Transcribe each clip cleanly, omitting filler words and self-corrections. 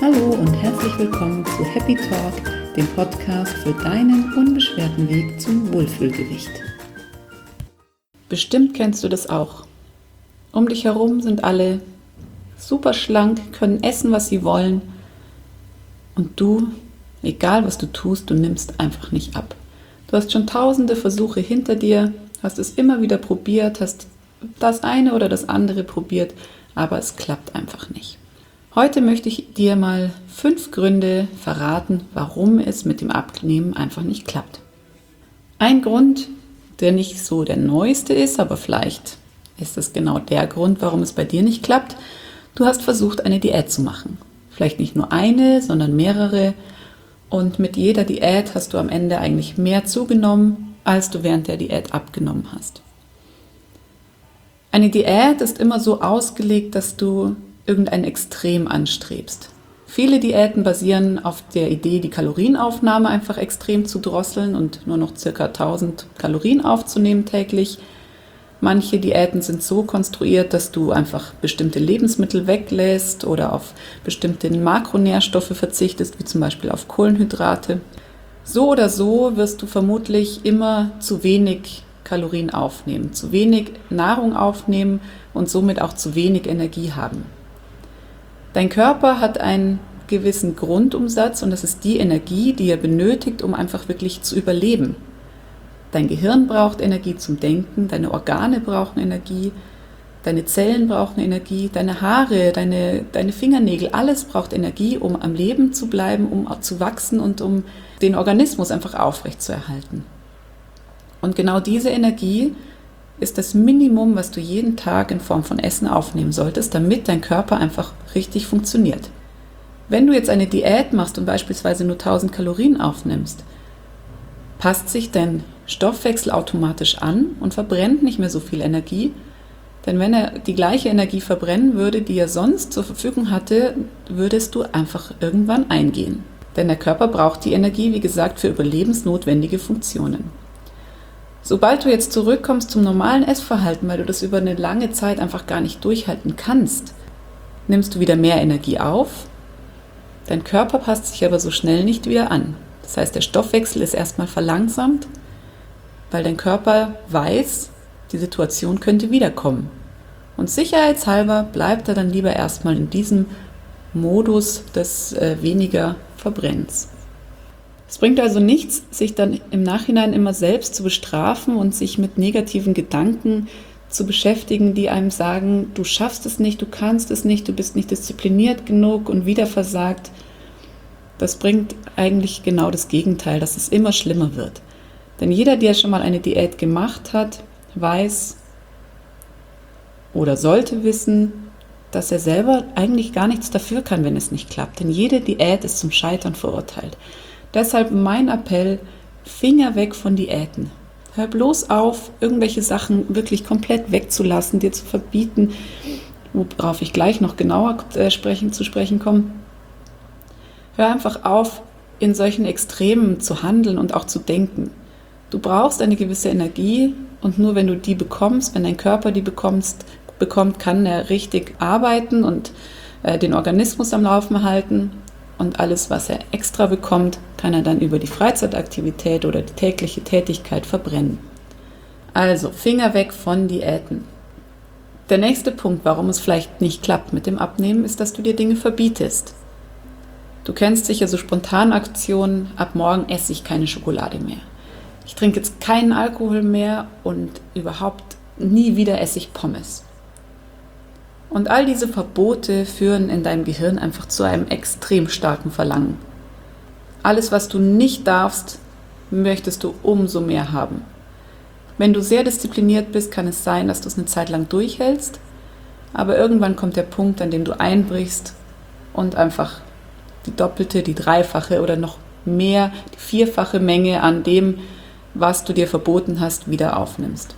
Hallo und herzlich willkommen zu Happy Talk, dem Podcast für deinen unbeschwerten Weg zum Wohlfühlgewicht. Bestimmt kennst du das auch. Um dich herum sind alle super schlank, können essen, was sie wollen. Und du, egal was du tust, du nimmst einfach nicht ab. Du hast schon tausende Versuche hinter dir, hast es immer wieder probiert, hast das eine oder das andere probiert, aber es klappt einfach nicht. Heute möchte ich dir mal 5 Gründe verraten, warum es mit dem Abnehmen einfach nicht klappt. Ein Grund, der nicht so der neueste ist, aber vielleicht ist es genau der Grund, warum es bei dir nicht klappt. Du hast versucht, eine Diät zu machen. Vielleicht nicht nur eine, sondern mehrere. Und mit jeder Diät hast du am Ende eigentlich mehr zugenommen, als du während der Diät abgenommen hast. Eine Diät ist immer so ausgelegt, dass du irgendein Extrem anstrebst. Viele Diäten basieren auf der Idee, die Kalorienaufnahme einfach extrem zu drosseln und nur noch ca. 1000 Kalorien aufzunehmen täglich. Manche Diäten sind so konstruiert, dass du einfach bestimmte Lebensmittel weglässt oder auf bestimmte Makronährstoffe verzichtest, wie zum Beispiel auf Kohlenhydrate. So oder so wirst du vermutlich immer zu wenig Kalorien aufnehmen, zu wenig Nahrung aufnehmen und somit auch zu wenig Energie haben. Dein Körper hat einen gewissen Grundumsatz und das ist die Energie, die er benötigt, um einfach wirklich zu überleben. Dein Gehirn braucht Energie zum Denken, deine Organe brauchen Energie, deine Zellen brauchen Energie, deine Haare, deine Fingernägel, alles braucht Energie, um am Leben zu bleiben, um zu wachsen und um den Organismus einfach aufrechtzuerhalten. Und genau diese Energie ist das Minimum, was du jeden Tag in Form von Essen aufnehmen solltest, damit dein Körper einfach richtig funktioniert. Wenn du jetzt eine Diät machst und beispielsweise nur 1000 Kalorien aufnimmst, passt sich dein Stoffwechsel automatisch an und verbrennt nicht mehr so viel Energie, denn wenn er die gleiche Energie verbrennen würde, die er sonst zur Verfügung hatte, würdest du einfach irgendwann eingehen. Denn der Körper braucht die Energie, wie gesagt, für überlebensnotwendige Funktionen. Sobald du jetzt zurückkommst zum normalen Essverhalten, weil du das über eine lange Zeit einfach gar nicht durchhalten kannst, nimmst du wieder mehr Energie auf. Dein Körper passt sich aber so schnell nicht wieder an. Das heißt, der Stoffwechsel ist erstmal verlangsamt, weil dein Körper weiß, die Situation könnte wiederkommen. Und sicherheitshalber bleibt er dann lieber erstmal in diesem Modus des weniger Verbrennens. Es bringt also nichts, sich dann im Nachhinein immer selbst zu bestrafen und sich mit negativen Gedanken zu beschäftigen, die einem sagen, du schaffst es nicht, du kannst es nicht, du bist nicht diszipliniert genug und wieder versagt. Das bringt eigentlich genau das Gegenteil, dass es immer schlimmer wird. Denn jeder, der schon mal eine Diät gemacht hat, weiß oder sollte wissen, dass er selber eigentlich gar nichts dafür kann, wenn es nicht klappt. Denn jede Diät ist zum Scheitern verurteilt. Deshalb mein Appell, Finger weg von Diäten. Hör bloß auf, irgendwelche Sachen wirklich komplett wegzulassen, dir zu verbieten, worauf ich gleich noch genauer zu sprechen komme. Hör einfach auf, in solchen Extremen zu handeln und auch zu denken. Du brauchst eine gewisse Energie und nur wenn du die bekommst, wenn dein Körper die bekommt, kann er richtig arbeiten und den Organismus am Laufen halten. Und alles, was er extra bekommt, kann er dann über die Freizeitaktivität oder die tägliche Tätigkeit verbrennen. Also, Finger weg von Diäten. Der nächste Punkt, warum es vielleicht nicht klappt mit dem Abnehmen, ist, dass du dir Dinge verbietest. Du kennst sicher so Spontanaktionen, ab morgen esse ich keine Schokolade mehr. Ich trinke jetzt keinen Alkohol mehr und überhaupt nie wieder esse ich Pommes. Und all diese Verbote führen in deinem Gehirn einfach zu einem extrem starken Verlangen. Alles, was du nicht darfst, möchtest du umso mehr haben. Wenn du sehr diszipliniert bist, kann es sein, dass du es eine Zeit lang durchhältst, aber irgendwann kommt der Punkt, an dem du einbrichst und einfach die doppelte, die dreifache oder noch mehr, die 4-fache Menge an dem, was du dir verboten hast, wieder aufnimmst.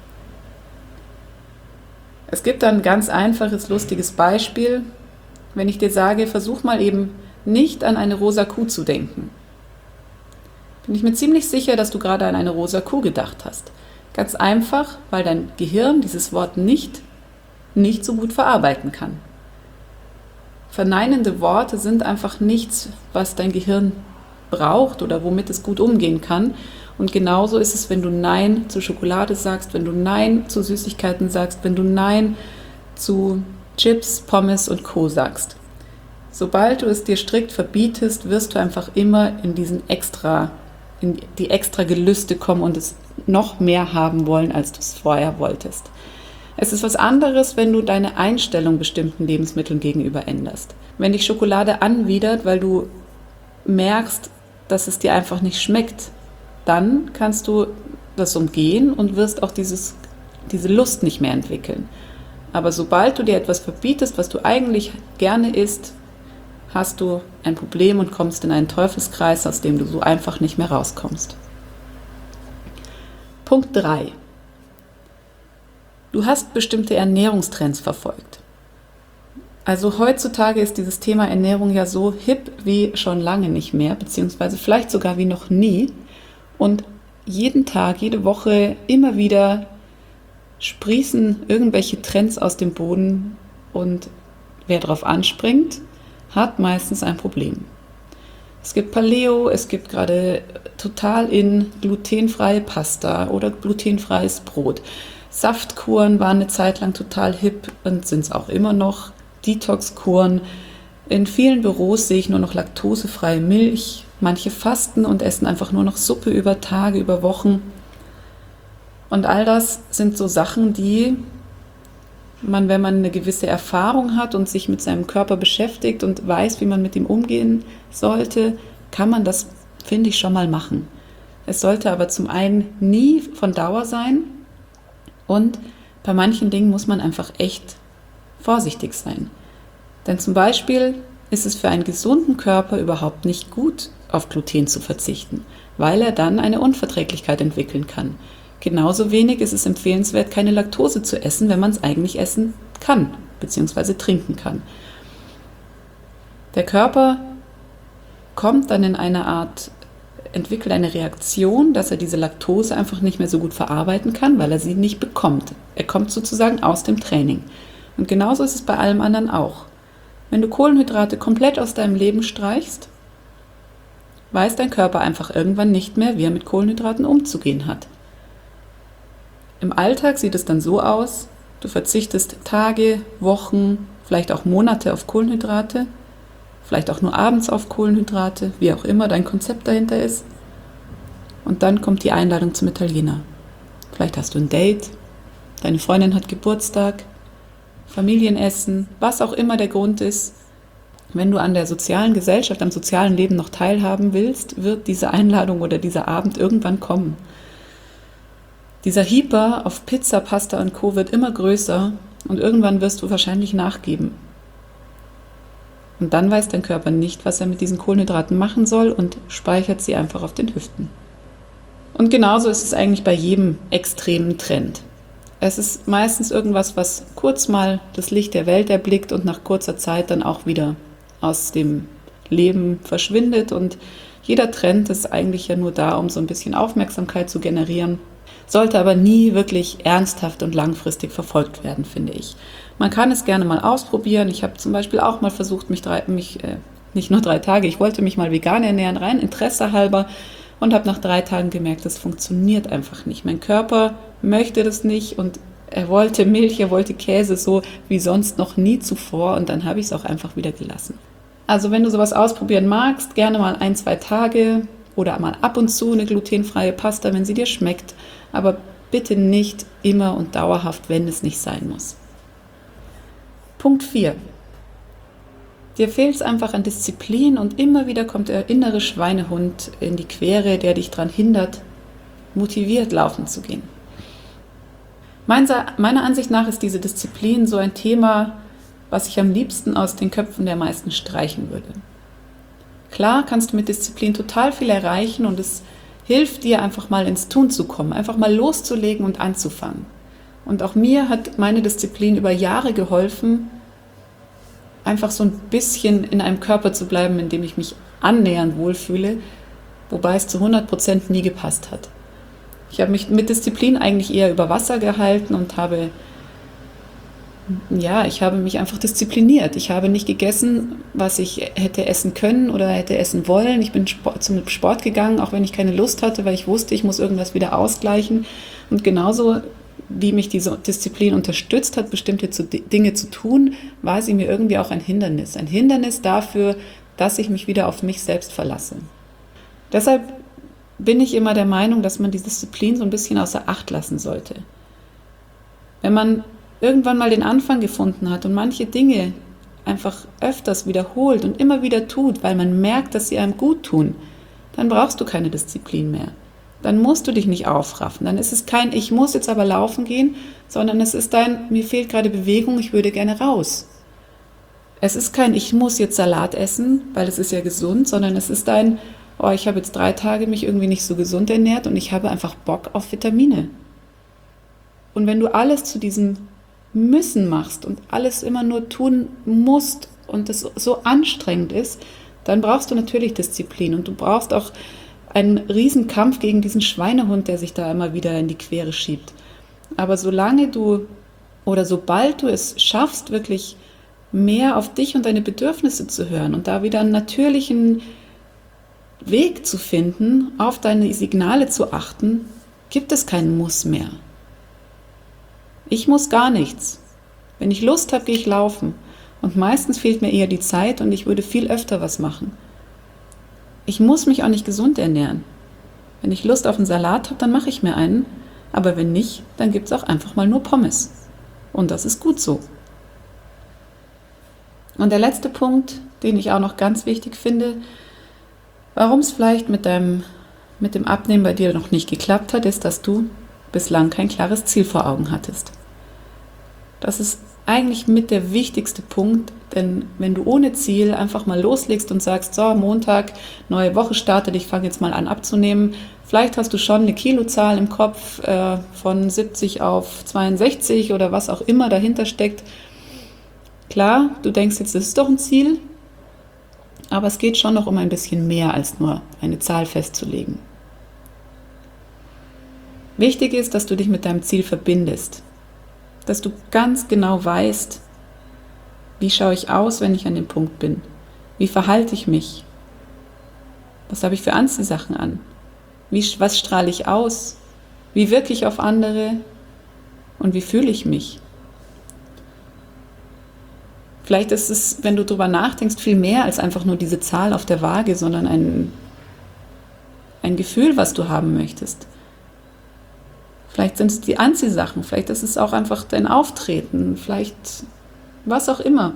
Es gibt ein ganz einfaches, lustiges Beispiel. Wenn ich dir sage, versuch mal eben nicht an eine rosa Kuh zu denken. Bin ich mir ziemlich sicher, dass du gerade an eine rosa Kuh gedacht hast. Ganz einfach, weil dein Gehirn dieses Wort nicht so gut verarbeiten kann. verneinende Worte sind einfach nichts, was dein Gehirn braucht oder womit es gut umgehen kann. Und genauso ist es, wenn du Nein zu Schokolade sagst, wenn du Nein zu Süßigkeiten sagst, wenn du Nein zu Chips, Pommes und Co. sagst. Sobald du es dir strikt verbietest, wirst du einfach immer in die extra Gelüste kommen und es noch mehr haben wollen, als du es vorher wolltest. Es ist was anderes, wenn du deine Einstellung bestimmten Lebensmitteln gegenüber änderst. Wenn dich Schokolade anwidert, weil du merkst, dass es dir einfach nicht schmeckt, dann kannst du das umgehen und wirst auch diese Lust nicht mehr entwickeln. Aber sobald du dir etwas verbietest, was du eigentlich gerne isst, hast du ein Problem und kommst in einen Teufelskreis, aus dem du so einfach nicht mehr rauskommst. Punkt 3. Du hast bestimmte Ernährungstrends verfolgt. Also heutzutage ist dieses Thema Ernährung ja so hip wie schon lange nicht mehr, beziehungsweise vielleicht sogar wie noch nie. Und jeden Tag, jede Woche immer wieder sprießen irgendwelche Trends aus dem Boden und wer darauf anspringt, hat meistens ein Problem. Es gibt Paleo, es gibt gerade total in glutenfreie Pasta oder glutenfreies Brot. Saftkuren waren eine Zeit lang total hip und sind es auch immer noch. Detoxkuren. In vielen Büros sehe ich nur noch laktosefreie Milch. Manche fasten und essen einfach nur noch Suppe über Tage, über Wochen. Und all das sind so Sachen, die man, wenn man eine gewisse Erfahrung hat und sich mit seinem Körper beschäftigt und weiß, wie man mit ihm umgehen sollte, kann man das, finde ich, schon mal machen. Es sollte aber zum einen nie von Dauer sein und bei manchen Dingen muss man einfach echt vorsichtig sein. Denn zum Beispiel ist es für einen gesunden Körper überhaupt nicht gut, auf Gluten zu verzichten, weil er dann eine Unverträglichkeit entwickeln kann. Genauso wenig ist es empfehlenswert, keine Laktose zu essen, wenn man es eigentlich essen kann, bzw. trinken kann. Der Körper kommt dann in eine Art, entwickelt eine Reaktion, dass er diese Laktose einfach nicht mehr so gut verarbeiten kann, weil er sie nicht bekommt. Er kommt sozusagen aus dem Training. Und genauso ist es bei allem anderen auch. Wenn du Kohlenhydrate komplett aus deinem Leben streichst, weiß dein Körper einfach irgendwann nicht mehr, wie er mit Kohlenhydraten umzugehen hat. Im Alltag sieht es dann so aus, du verzichtest Tage, Wochen, vielleicht auch Monate auf Kohlenhydrate, vielleicht auch nur abends auf Kohlenhydrate, wie auch immer dein Konzept dahinter ist. Und dann kommt die Einladung zum Italiener. Vielleicht hast du ein Date, deine Freundin hat Geburtstag, Familienessen, was auch immer der Grund ist. Wenn du an der sozialen Gesellschaft, am sozialen Leben noch teilhaben willst, wird diese Einladung oder dieser Abend irgendwann kommen. Dieser Hyper auf Pizza, Pasta und Co. wird immer größer und irgendwann wirst du wahrscheinlich nachgeben. Und dann weiß dein Körper nicht, was er mit diesen Kohlenhydraten machen soll und speichert sie einfach auf den Hüften. Und genauso ist es eigentlich bei jedem extremen Trend. Es ist meistens irgendwas, was kurz mal das Licht der Welt erblickt und nach kurzer Zeit dann auch wieder aus dem Leben verschwindet. Und jeder Trend ist eigentlich ja nur da, um so ein bisschen Aufmerksamkeit zu generieren, sollte aber nie wirklich ernsthaft und langfristig verfolgt werden, finde ich. Man kann es gerne mal ausprobieren. Ich habe zum Beispiel auch mal versucht, nicht nur 3 Tage, ich wollte mich mal vegan ernähren, rein Interesse halber und habe nach 3 Tagen gemerkt, das funktioniert einfach nicht. Mein Körper möchte das nicht und er wollte Milch, er wollte Käse, so wie sonst noch nie zuvor und dann habe ich es auch einfach wieder gelassen. Also wenn du sowas ausprobieren magst, gerne mal 1, 2 Tage oder mal ab und zu eine glutenfreie Pasta, wenn sie dir schmeckt, aber bitte nicht immer und dauerhaft, wenn es nicht sein muss. Punkt 4. Dir fehlt es einfach an Disziplin und immer wieder kommt der innere Schweinehund in die Quere, der dich daran hindert, motiviert laufen zu gehen. Meiner Ansicht nach ist diese Disziplin so ein Thema, was ich am liebsten aus den Köpfen der meisten streichen würde. Klar kannst du mit Disziplin total viel erreichen und es hilft dir einfach mal ins Tun zu kommen, einfach mal loszulegen und anzufangen. Und auch mir hat meine Disziplin über Jahre geholfen, einfach so ein bisschen in einem Körper zu bleiben, in dem ich mich annähernd wohlfühle, wobei es zu 100% nie gepasst hat. Ich habe mich mit Disziplin eigentlich eher über Wasser gehalten und habe Ja, ich habe mich einfach diszipliniert. Ich habe nicht gegessen, was ich hätte essen können oder hätte essen wollen. Ich bin zum Sport gegangen, auch wenn ich keine Lust hatte, weil ich wusste, ich muss irgendwas wieder ausgleichen. Und genauso wie mich diese Disziplin unterstützt hat, bestimmte Dinge zu tun, war sie mir irgendwie auch ein Hindernis. Ein Hindernis dafür, dass ich mich wieder auf mich selbst verlasse. Deshalb bin ich immer der Meinung, dass man die Disziplin so ein bisschen außer Acht lassen sollte. Wenn man irgendwann mal den Anfang gefunden hat und manche Dinge einfach öfters wiederholt und immer wieder tut, weil man merkt, dass sie einem gut tun, dann brauchst du keine Disziplin mehr. Dann musst du dich nicht aufraffen. Dann ist es kein "Ich muss jetzt aber laufen gehen", sondern es ist "Mir fehlt gerade Bewegung, ich würde gerne raus." Es ist kein "Ich muss jetzt Salat essen, weil es ist ja gesund", sondern es ist "Oh, ich habe jetzt 3 Tage mich irgendwie nicht so gesund ernährt und ich habe einfach Bock auf Vitamine." Und wenn du alles zu diesem Müssen machst und alles immer nur tun musst und es so anstrengend ist, dann brauchst du natürlich Disziplin und du brauchst auch einen Riesenkampf gegen diesen Schweinehund, der sich da immer wieder in die Quere schiebt. Aber sobald du es schaffst, wirklich mehr auf dich und deine Bedürfnisse zu hören und da wieder einen natürlichen Weg zu finden, auf deine Signale zu achten, gibt es keinen Muss mehr. Ich muss gar nichts. Wenn ich Lust habe, gehe ich laufen. Und meistens fehlt mir eher die Zeit und ich würde viel öfter was machen. Ich muss mich auch nicht gesund ernähren. Wenn ich Lust auf einen Salat habe, dann mache ich mir einen. Aber wenn nicht, dann gibt es auch einfach mal nur Pommes. Und das ist gut so. Und der letzte Punkt, den ich auch noch ganz wichtig finde, warum es vielleicht mit dem Abnehmen bei dir noch nicht geklappt hat, ist, dass du bislang kein klares Ziel vor Augen hattest. Das ist eigentlich mit der wichtigste Punkt, denn wenn du ohne Ziel einfach mal loslegst und sagst, so, Montag, neue Woche startet, ich fange jetzt mal an abzunehmen, vielleicht hast du schon eine Kilozahl im Kopf von 70 auf 62 oder was auch immer dahinter steckt. Klar, du denkst jetzt, das ist doch ein Ziel, aber es geht schon noch um ein bisschen mehr als nur eine Zahl festzulegen. Wichtig ist, dass du dich mit deinem Ziel verbindest, dass du ganz genau weißt, wie schaue ich aus, wenn ich an dem Punkt bin, wie verhalte ich mich, was habe ich für Anziehsachen an, was strahle ich aus, wie wirke ich auf andere und wie fühle ich mich. Vielleicht ist es, wenn du darüber nachdenkst, viel mehr als einfach nur diese Zahl auf der Waage, sondern ein Gefühl, was du haben möchtest. Vielleicht sind es die Anziehsachen, vielleicht ist es auch einfach dein Auftreten, vielleicht was auch immer.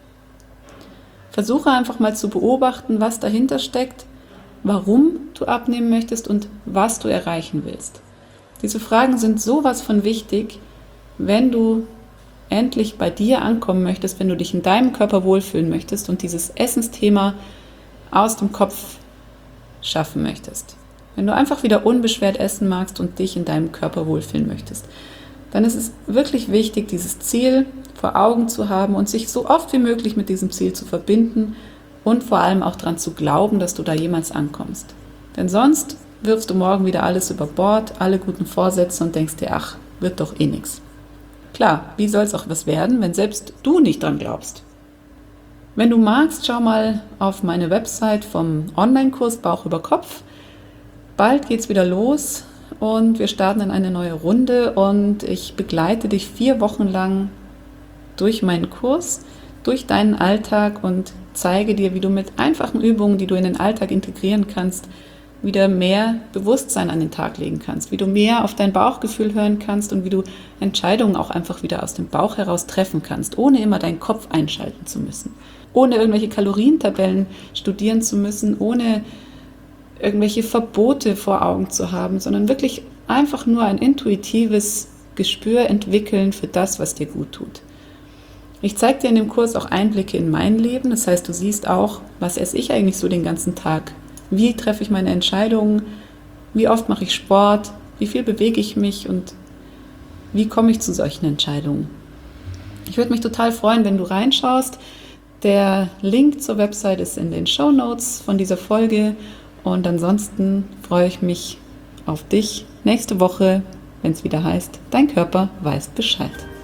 Versuche einfach mal zu beobachten, was dahinter steckt, warum du abnehmen möchtest und was du erreichen willst. Diese Fragen sind sowas von wichtig, wenn du endlich bei dir ankommen möchtest, wenn du dich in deinem Körper wohlfühlen möchtest und dieses Essensthema aus dem Kopf schaffen möchtest. Wenn du einfach wieder unbeschwert essen magst und dich in deinem Körper wohlfühlen möchtest, dann ist es wirklich wichtig, dieses Ziel vor Augen zu haben und sich so oft wie möglich mit diesem Ziel zu verbinden und vor allem auch daran zu glauben, dass du da jemals ankommst. Denn sonst wirfst du morgen wieder alles über Bord, alle guten Vorsätze und denkst dir, ach, wird doch eh nichts. Klar, wie soll es auch was werden, wenn selbst du nicht dran glaubst? Wenn du magst, schau mal auf meine Website vom Online-Kurs Bauch über Kopf. Bald geht's wieder los und wir starten in eine neue Runde und ich begleite dich 4 Wochen lang durch meinen Kurs, durch deinen Alltag und zeige dir, wie du mit einfachen Übungen, die du in den Alltag integrieren kannst, wieder mehr Bewusstsein an den Tag legen kannst, wie du mehr auf dein Bauchgefühl hören kannst und wie du Entscheidungen auch einfach wieder aus dem Bauch heraus treffen kannst, ohne immer deinen Kopf einschalten zu müssen, ohne irgendwelche Kalorientabellen studieren zu müssen, ohne irgendwelche Verbote vor Augen zu haben, sondern wirklich einfach nur ein intuitives Gespür entwickeln für das, was dir gut tut. Ich zeige dir in dem Kurs auch Einblicke in mein Leben, das heißt, du siehst auch, was esse ich eigentlich so den ganzen Tag, wie treffe ich meine Entscheidungen, wie oft mache ich Sport, wie viel bewege ich mich und wie komme ich zu solchen Entscheidungen. Ich würde mich total freuen, wenn du reinschaust. Der Link zur Website ist in den Shownotes von dieser Folge. Und ansonsten freue ich mich auf dich nächste Woche, wenn es wieder heißt, dein Körper weiß Bescheid.